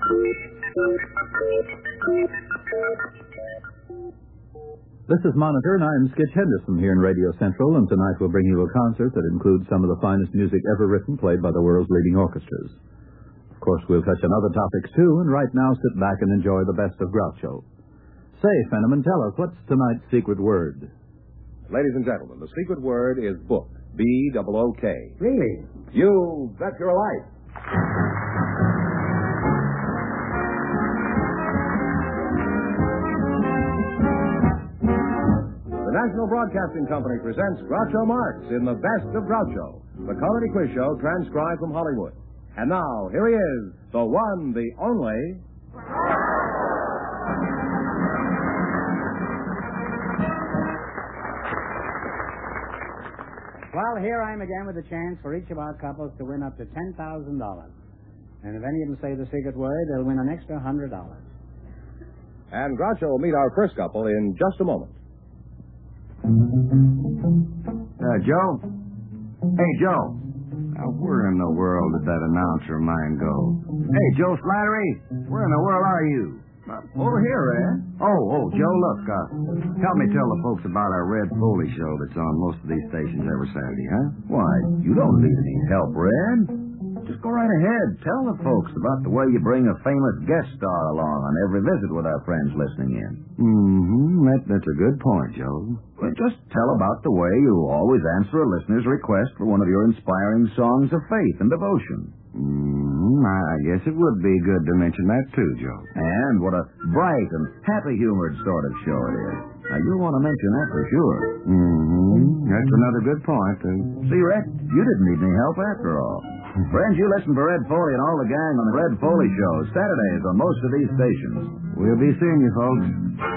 This is Monitor, and I'm Skitch Henderson here in Radio Central, and tonight we'll bring you a concert that includes some of the finest music ever written, played by the world's leading orchestras. Of course, we'll touch on other topics, too, and right now sit back and enjoy the best of Groucho. Say, Fenneman, tell us, what's tonight's secret word? Ladies and gentlemen, the secret word is book. B-O-O-K. Really? You bet your life. The National Broadcasting Company presents Groucho Marx in The Best of Groucho, the comedy quiz show transcribed from Hollywood. And now, here he is, the one, the only... Well, here I am again with a chance for each of our couples to win up to $10,000. And if any of them say the secret word, they'll win an extra $100. And Groucho will meet our first couple in just a moment. Joe? Hey, Joe. Now, where in the world did that announcer of mine go? Hey, Joe Slattery, where in the world are you? Over here, Red. Oh, Joe, look, help me tell the folks about our Red Foley show that's on most of these stations every Saturday, huh? Why, you don't need any help, Red. Just go right ahead. Tell the folks about the way you bring a famous guest star along on every visit with our friends listening in. That's a good point, Joe. Well, just tell about the way you always answer a listener's request for one of your inspiring songs of faith and devotion. I guess it would be good to mention that, too, Joe. And what a bright and happy-humored sort of show it is. Now, you'll want to mention that for sure. That's another good point. See, Red, you didn't need any help after all. Friends, you listen for Red Foley and all the gang on the Red Foley Show, Saturdays on most of these stations. We'll be seeing you, folks.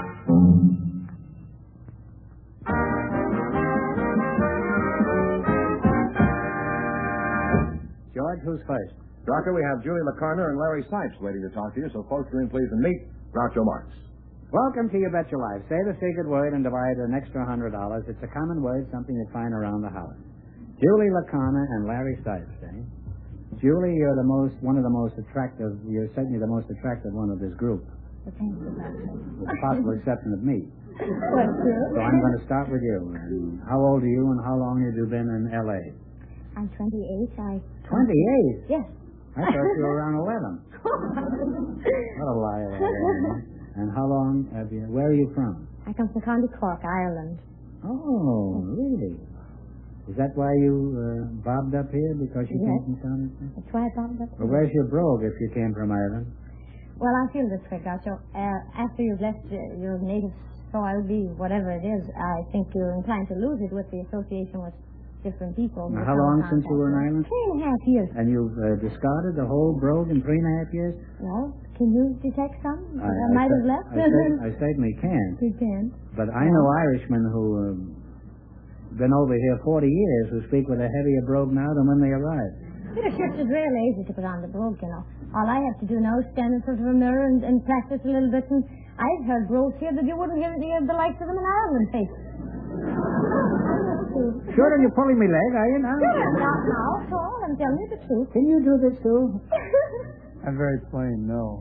George, who's first? Doctor, we have Julie LaCarner and Larry Sipes waiting to talk to you, so folks, come in, please, and meet Groucho Marx. Welcome to You Bet Your Life. Say the secret word and divide an extra $100. It's a common word, something you find around the house. Julie LaCarner and Larry Sipes, eh? Julie, you're one of the most attractive, you're certainly the most attractive one of this group. Well, thank you, Doctor. With the possible exception of me. Well, sure. So I'm going to start with you. And how old are you and how long have you been in L.A.? I'm 28. 28? Yes. I thought you were around 11. What a liar. And how long have you, where are you from? I come from County Cork, Ireland. Oh, really? Is that why you bobbed up here? Because you came from County Cork? That's why I bobbed up here. Well, where's your brogue if you came from Ireland? Well, I feel this way, Groucho. After you've left your native soil, be whatever it is, I think you're inclined to lose it with the association with different people. Now, how long since you were in Ireland? 3.5 years. And you've discarded the whole brogue in 3.5 years? Well, can you detect some? I might have left. I certainly can. You can. But I know Irishmen who been over here 40 years who speak with a heavier brogue now than when they arrived. It's just real easy to put on the brogue, you know. All I have to do now is stand in front of a mirror and practice a little bit, and I've heard brogues here that you wouldn't give the likes of them in Ireland face. Sure, and you're pulling me leg, are you now? Not now, at all. I'm telling you the truth. Can you do this, too? I'm very plain, no.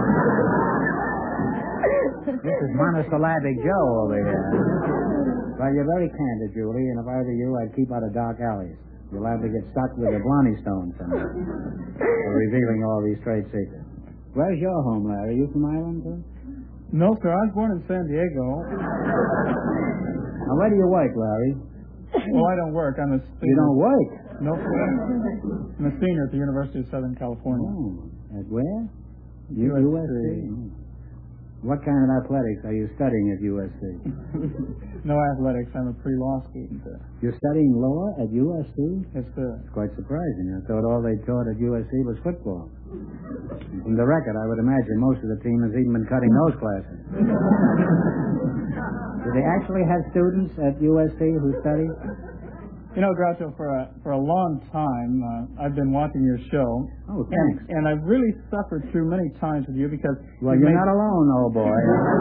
This is monosyllabic Joe over here. Well, you're very candid, Julie, and if I were you, I'd keep out of dark alleys. You'll have to get stuck with a Blarney Stone someday for revealing all these trade secrets. Where's your home, Larry? Are you from Ireland, too? No, sir. I was born in San Diego. Now, where do you work, Larry? Oh, I don't work. I'm a senior. You don't work? No, sir. I'm a senior at the University of Southern California. Oh, at where? USC. What kind of athletics are you studying at USC? No athletics. I'm a pre-law student there. You're studying law at USC? Yes, sir. It's quite surprising. I thought all they taught at USC was football. From the record, I would imagine most of the team has even been cutting those classes. Do they actually have students at USC who study? You know, Groucho, for a long time, I've been watching your show. Oh, thanks. And I've really suffered through many times with you because... Well, you're not alone, old boy.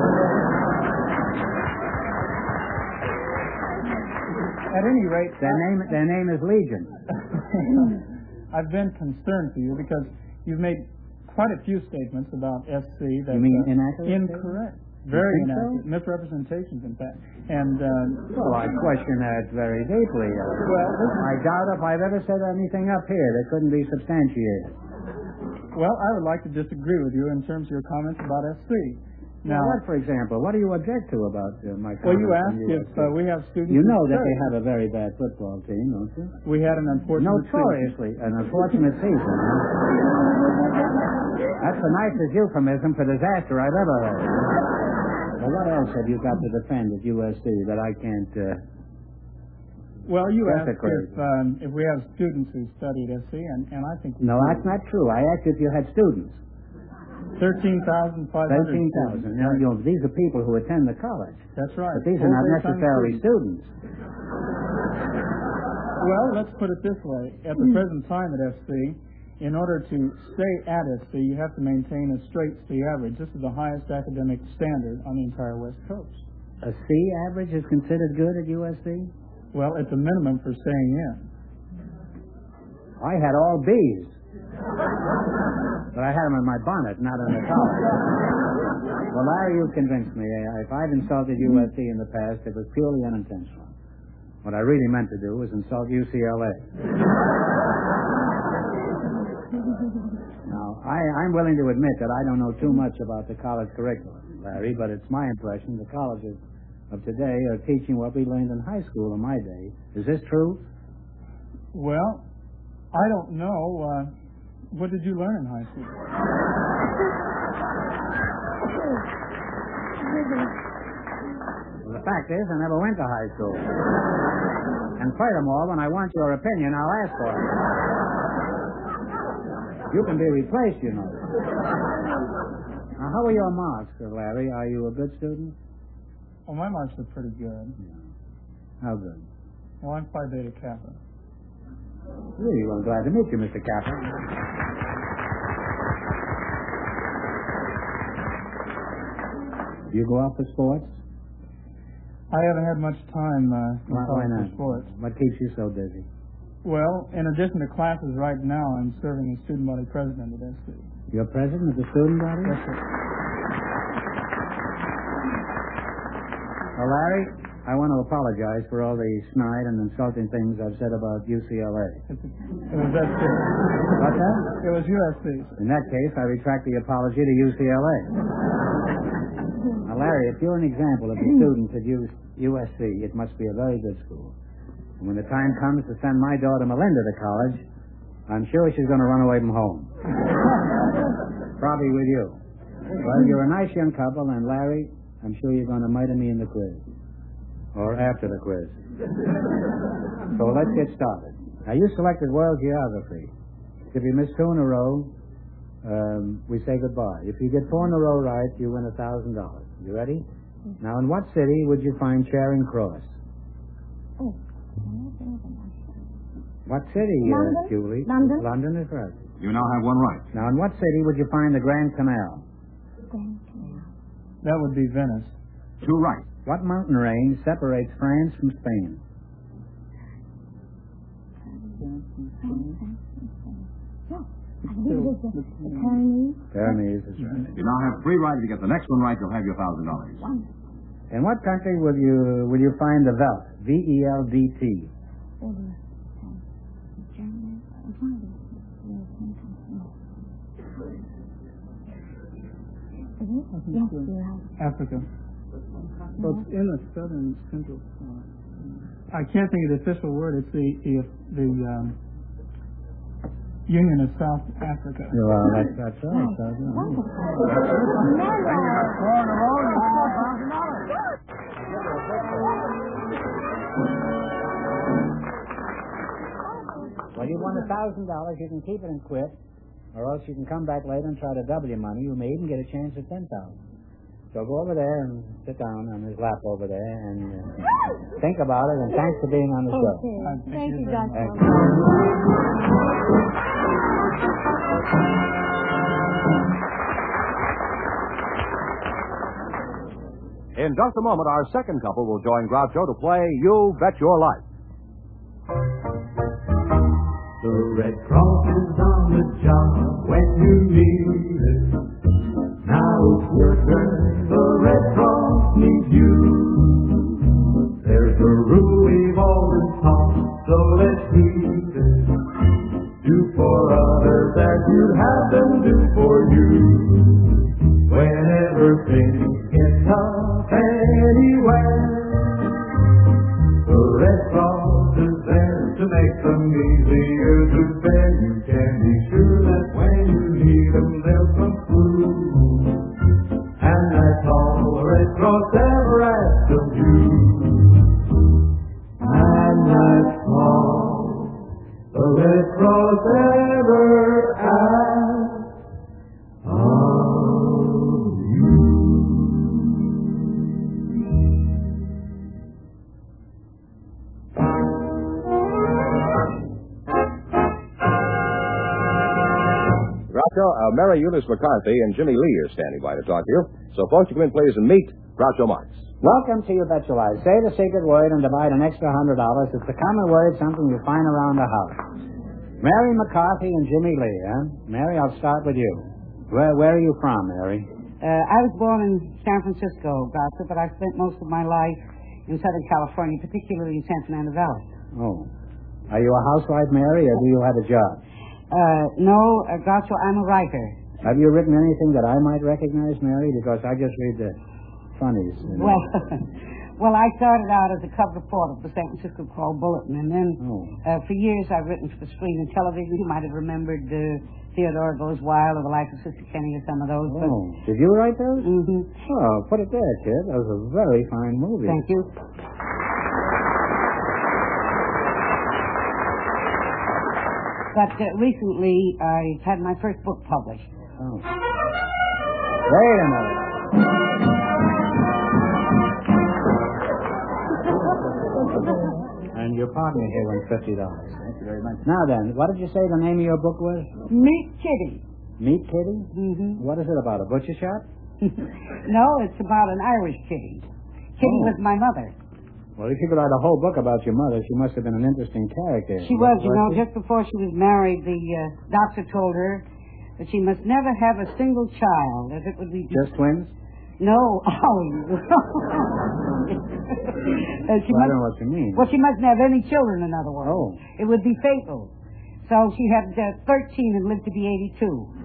At any rate... Their name is Legion. I've been concerned for you because you've made quite a few statements about SC that... You mean inaccurate? Incorrect. Very think inaccurate. so? Misrepresentations, in fact. And, Well, I question that very deeply. I doubt if I've ever said anything up here that couldn't be substantiated. well, I would like to disagree with you in terms of your comments about SC. Now, What, for example? What do you object to about my comments? well, you on asked if USC? we have students... You know who that study. they have a very bad football team, don't you? We had an unfortunate season. An unfortunate season, huh? That's the nicest euphemism for disaster I've ever heard. Well, what else have you got to defend at USC that I can't... Well, you That's asked if we have students who studied SC, and I think... No, that's not true. I asked if you had students. 13,500. 13,000. Now, these are people who attend the college. That's right. But these are not Full-time necessarily students. Well, let's put it this way. At the present time at SC, in order to stay at SC, you have to maintain a straight C average. This is the highest academic standard on the entire West Coast. A C average is considered good at USC? Well, it's a minimum for staying in. I had all B's. But I had them in my bonnet, not in the college. Well, Larry, you've convinced me. If I've insulted USC in the past, it was purely unintentional. What I really meant to do was insult UCLA. Now, I'm willing to admit that I don't know too much about the college curriculum, Larry, but it's my impression the colleges of today are teaching what we learned in high school in my day. Is this true? Well, I don't know. What did you learn in high school? Well, the fact is, I never went to high school. And furthermore, when I want your opinion, I'll ask for it. You can be replaced, you know. Now, how are your marks, Larry? Are you a good student? Well, my marks are pretty good. How good? Well, I'm Phi Beta Kappa. Really, well, I'm glad to meet you, Mr. Kappa. Do you go out for sports? I haven't had much time Why for not? sports. What keeps you so busy? Well, in addition to classes right now, I'm serving as student body president at SC. You're president of the student body? Yes, sir. Well, Larry, I want to apologize for all the snide and insulting things I've said about UCLA. It was SC. What's that? It was USC. In that case, I retract the apology to UCLA. Now, Larry, if you're an example of the students at USC, it must be a very good school. And when the time comes to send my daughter Melinda to college, I'm sure she's going to run away from home. Probably with you. Well, you're a nice young couple, and Larry, I'm sure you're going to murder me in the quiz. Or after the quiz. So let's get started. Now, you selected world geography. If you miss 2 in a row, we say goodbye. If you get 4 in a row right, you win $1,000. You ready? Now, in what city would you find Charing Cross? Oh. What city, London? Julie? London. London is right. You now have one right. Now, in what city would you find the Grand Canal? Grand Canal. That would be Venice. 2 right. What mountain range separates France from Spain? I believe it's the Pyrenees. Pyrenees is right. You now have 3 right. If you get the next one right, you'll have your $1,000. In what country will you find the Veldt? V-E-L-D-T. Germany. Yes, you're right. Africa. Well, it's in the southern central part. I can't think of the official word. It's the Union of South Africa. Well, that's right. Well, you won $1,000. You can keep it and quit, or else you can come back later and try to double your money. You may even get a chance at $10,000. So go over there and sit down on his lap over there and think about it. And thanks for being on the show. Okay. Thank you, Dr. Thank In just a moment, our second couple will join Groucho to play You Bet Your Life. The Red Cross is on the job when you need it. Now it's your turn, the Red Cross needs you. There's a rule we've always taught, so let's keep it. Do for others as you'd have them do for you. Whenever things get tough anywhere, the Red Cross is there to make them easier to bear. You can be sure that when you need them, they'll come through. And that's all the Red Cross ever asks of you. And that's all the Red Cross ever asks of you. Groucho, Mary Eunice McCarthy and Jimmy Lee are standing by to talk to you. So, folks, you come in, please, and meet Groucho Marx. Welcome to You Bet Your Life. Say the secret word and divide an extra $100. It's a common word, something you find around the house. Mary McCarthy and Jimmy Lee, huh? Mary, I'll start with you. Where are you from, Mary? I was born in San Francisco, Groucho, but I spent most of my life in Southern California, particularly in San Fernando Valley. Oh. Are you a housewife, Mary, or do you have a job? No, Groucho, I'm a writer. Have you written anything that I might recognize, Mary? Because I just read the funnies. Well, I started out as a cover reporter for the San Francisco Chronicle Bulletin, and then for years I've written for screen and television. You might have remembered Theodore Goes Wild or The Life of Sister Kenny or some of those. But... Oh, did you write those? Mm-hmm. Oh, put it there, kid. That was a very fine movie. Thank you. But recently I had my first book published. Oh. Wait a minute. And your partner here won $50. Thank you very much. Now then, what did you say the name of your book was? Meet Kitty. Meet Kitty? Mm-hmm. What is it about, a butcher shop? No, it's about an Irish kitty. Kitty was my mother. Well, if you could write a whole book about your mother, she must have been an interesting character. She was, you know, just before she was married, the doctor told her that she must never have a single child, as it would be... Just twins? No. Oh. I don't know what you mean. Well, she mustn't have any children, in other words. Oh. It would be fatal. So she had 13 and lived to be 82.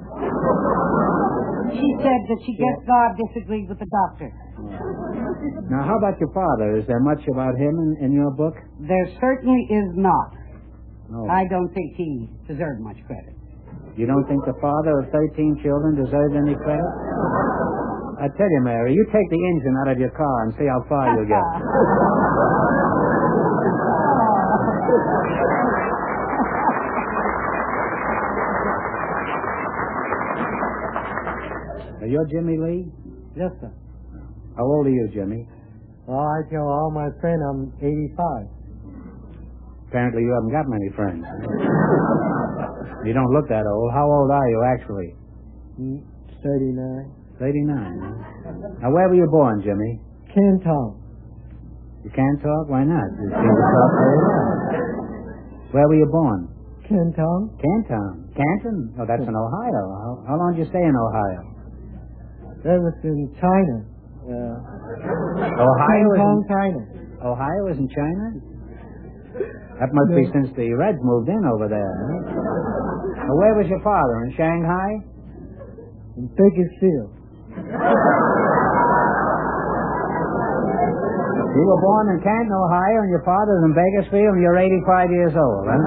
She said that she guessed God disagreed with the doctor. Now, how about your father? Is there much about him in your book? There certainly is not. Oh. I don't think he deserved much credit. You don't think the father of 13 children deserved any credit? I tell you, Mary, you take the engine out of your car and see how far you'll get. Are you Jimmy Lee? Yes, sir. How old are you, Jimmy? Well, I tell all my friends I'm 85. Apparently you haven't got many friends. You don't look that old. How old are you, actually? 39. 39, huh? Now, where were you born, Jimmy? Canton. You can't talk? Why not? You seem to talk very well. Where were you born? Canton. Canton. Canton? Oh, that's in Ohio. How long did you stay in Ohio? That was in China. Ohio is in China. Ohio is in China? That must be since the Reds moved in over there. Huh? Now, where was your father? In Shanghai? In Bakersfield. You were born in Canton, Ohio, and your father's in Bakersfield, and you're 85 years old. Huh?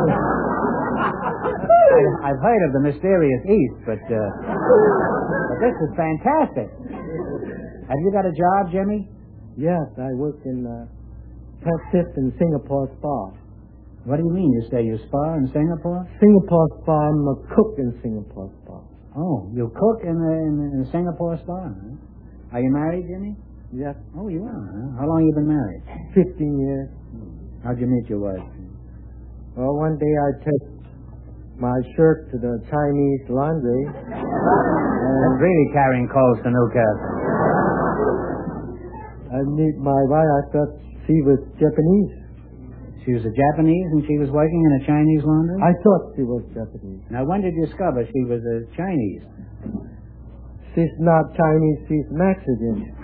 I've heard of the mysterious East, but this is fantastic. Have you got a job, Jimmy? Yes, I work in Top Tip in Singapore Spa. What do you mean? You say you spa in Singapore? Singapore Spa. I'm a cook in Singapore Spa. Oh, you cook in Singapore Spa? Huh? Are you married, Jimmy? Yes. Oh, you are, huh? How long have you been married? 15 years. How'd you meet your wife? Well, one day I took my shirt to the Chinese laundry. That's really carrying clothes to Newcastle. I meet my wife. I thought she was Japanese. She was a Japanese and she was working in a Chinese laundry? I thought she was Japanese. Now, when did you discover she was a Chinese? She's not Chinese, she's Mexican.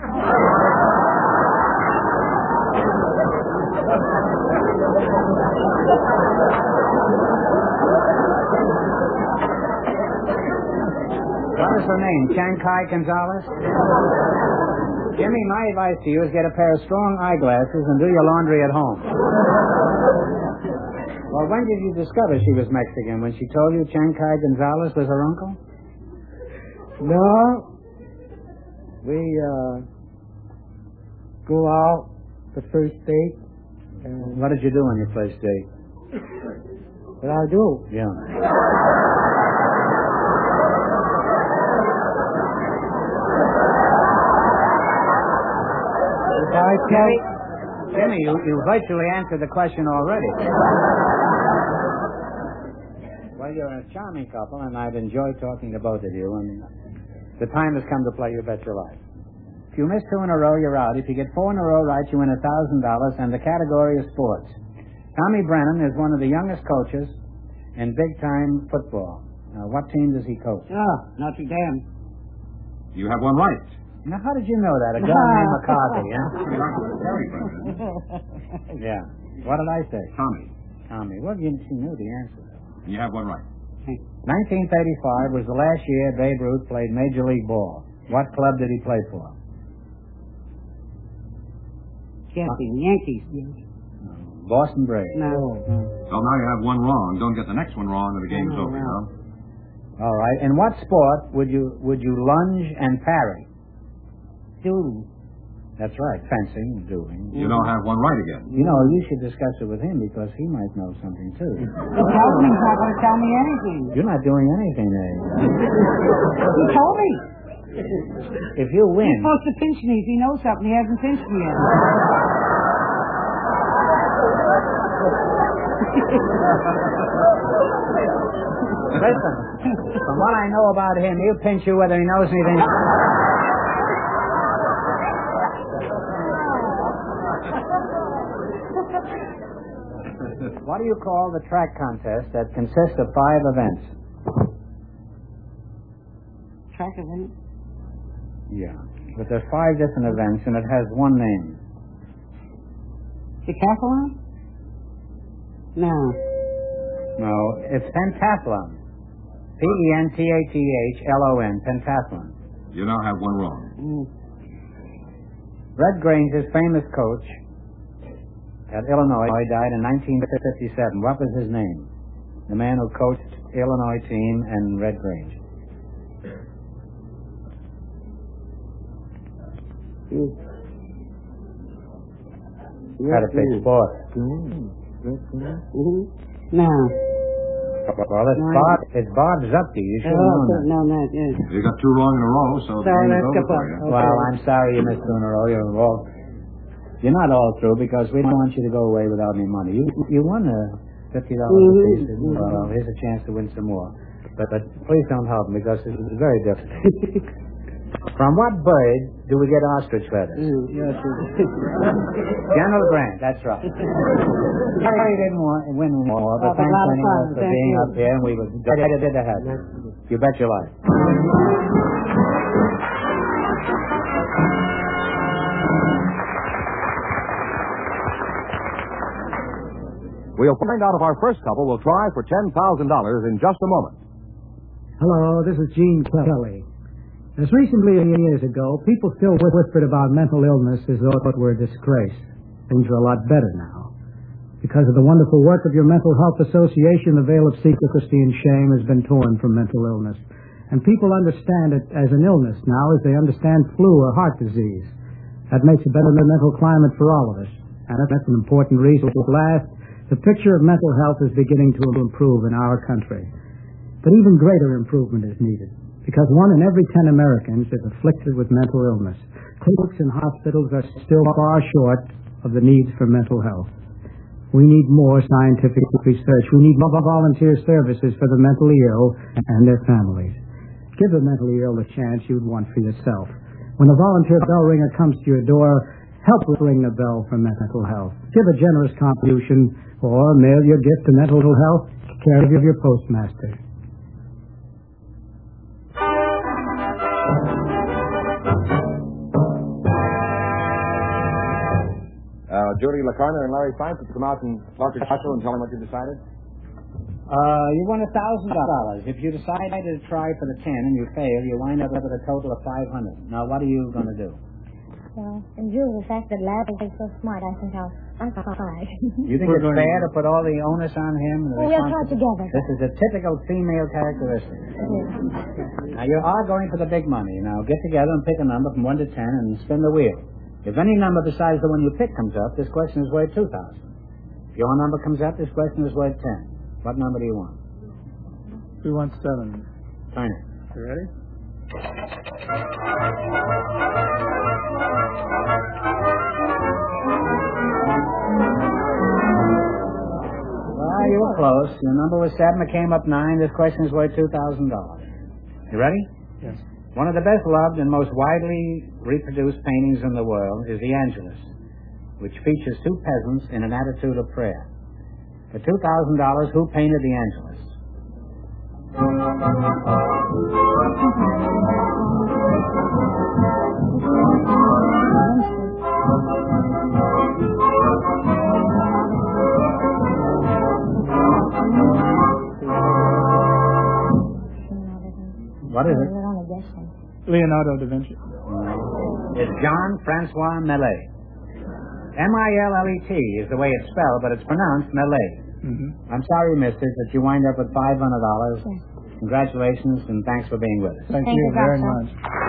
What is her name? Chiang-Kai Gonzalez? Jimmy, my advice to you is get a pair of strong eyeglasses and do your laundry at home. Well, when did you discover she was Mexican? When she told you Chiang-Kai Gonzalez was her uncle? No. We go out the first date. And What did you do on your first date? what I do? Yeah. I tell Jimmy, you virtually answered the question already. Well, you're a charming couple, and I've enjoyed talking to both of you, and the time has come to play You Bet Your Life. If you miss 2 in a row, you're out. If you get 4 in a row right, you win $1,000, and the category is sports. Tommy Brennan is one of the youngest coaches in big-time football. Now, what team does he coach? Notre Dame. You have one right. Now, how did you know that? A guy named McCarthy, huh? Yeah. What did I say? Tommy. Well, she knew the answer. You have one right. 1935 was the last year Babe Ruth played Major League Ball. What club did he play for? Yankees. Boston Braves. No. So now you have one wrong. Don't get the next one wrong and the game's over, you know? All right. In what sport would you lunge and parry? Dude. That's right. Fencing, dueling. You don't have one right again. You know, you should discuss it with him because he might know something too. He told me he's not going to tell me anything. You're not doing anything there. He told me. If you win. He's supposed to pinch me if he knows something. He hasn't pinched me yet. Listen, from what I know about him, he'll pinch you whether he knows anything. What do you call the track contest that consists of 5 events? Track event? Yeah. But there's 5 different events, and it has one name. Decathlon? No. No, it's pentathlon. Pentathlon. Pentathlon. You now have one wrong. Red Grange's famous coach at Illinois died in 1957. What was his name? The man who coached Illinois team and Red Grange. Had to pick sport. No. Well, it's Bob Zupke. You should have known that. No, not yet. You got 2 wrong in a row, so the Sorry, game is let's over go for back. you. Okay. Well, I'm sorry you missed 2 in a row. You're not all through because we don't want you to go away without any money. You won $50 apiece. Well, here's a chance to win some more. But please don't help me because this is very difficult. From what bird do we get ostrich feathers? General Grant, that's right. Sorry you didn't win more, but thanks anyway for being up here, and we were delighted to have you. You bet your life. We'll find out if our first couple will try for $10,000 in just a moment. Hello, this is Gene Kelly. As recently as years ago, people still whispered about mental illness as though it were a disgrace. Things are a lot better now. Because of the wonderful work of your Mental Health Association, the veil of secrecy and shame has been torn from mental illness. And people understand it as an illness now as they understand flu or heart disease. That makes a better mental climate for all of us. And that's an important reason. At last, the picture of mental health is beginning to improve in our country. But even greater improvement is needed. Because 1 in every 10 Americans is afflicted with mental illness. Clinics and hospitals are still far short of the needs for mental health. We need more scientific research. We need more volunteer services for the mentally ill and their families. Give the mentally ill the chance you'd want for yourself. When a volunteer bell ringer comes to your door Help ring the bell for mental health. Give a generous contribution or mail your gift to Mental Health, care of your postmaster. Judy LaCarner and Larry Fife, could you come out and talk to Joshua and tell him what you decided? You won $1,000. If you decide to try for the 10 and you fail, you wind up with a total of $500. Now, what are you going to do? Well, in view of the fact that Larry is so smart, I think I'll try. You think it's fair to put all the onus on him? Well, we'll try together. This is a typical female characteristic. Now, you are going for the big money. Now, get together and pick a number from 1 to 10 and spin the wheel. If any number besides the one you pick comes up, this question is worth $2,000. If your number comes up, this question is worth 10. What number do you want? We want 7. Fine. You ready? Well, you were close. Your number was 7. It came up 9. This question is worth $2,000. You ready? Yes. One of the best loved and most widely reproduced paintings in the world is the Angelus, which features 2 peasants in an attitude of prayer. For $2,000, who painted the Angelus? What is it? Leonardo da Vinci. It's Jean-Francois Millet. Millet is the way it's spelled, but it's pronounced Millet. Mm-hmm. I'm sorry, mister, that you wind up with $500. Yes. Congratulations, and thanks for being with us. Thank you very much.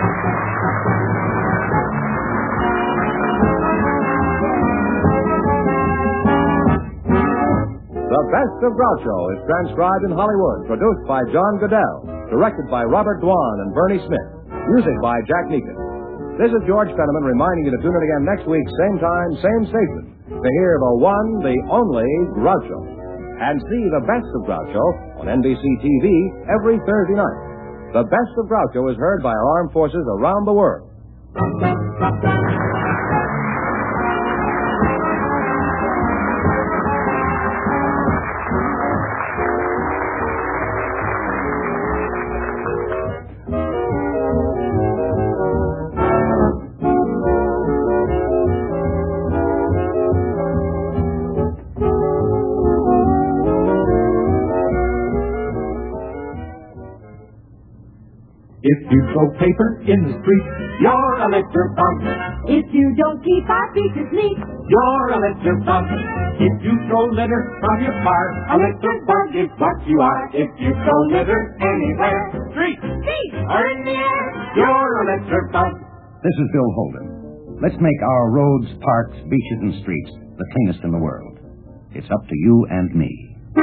The Best of Groucho is transcribed in Hollywood, produced by John Goodell, directed by Robert Dwan and Bernie Smith, music by Jack Meekin. This is George Fenneman reminding you to tune in again next week, same time, same station, to hear the one, the only Groucho. And see The Best of Groucho on NBC TV every Thursday night. The Best of Groucho is heard by our armed forces around the world. If you throw paper in the street, you're a litter bug. If you don't keep our beaches neat, You're a litter bug. If you throw litter from your car, a litter bug is what you are. If you throw litter anywhere, street, or in the air, you're a litter bug. This is Bill Holden. Let's make our roads, parks, beaches, and streets the cleanest in the world. It's up to you and me.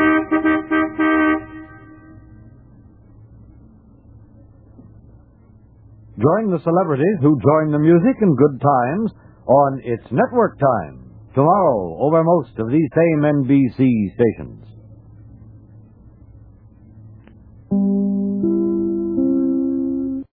Join the celebrities who join the music in good times on It's Network Time, tomorrow over most of these same NBC stations.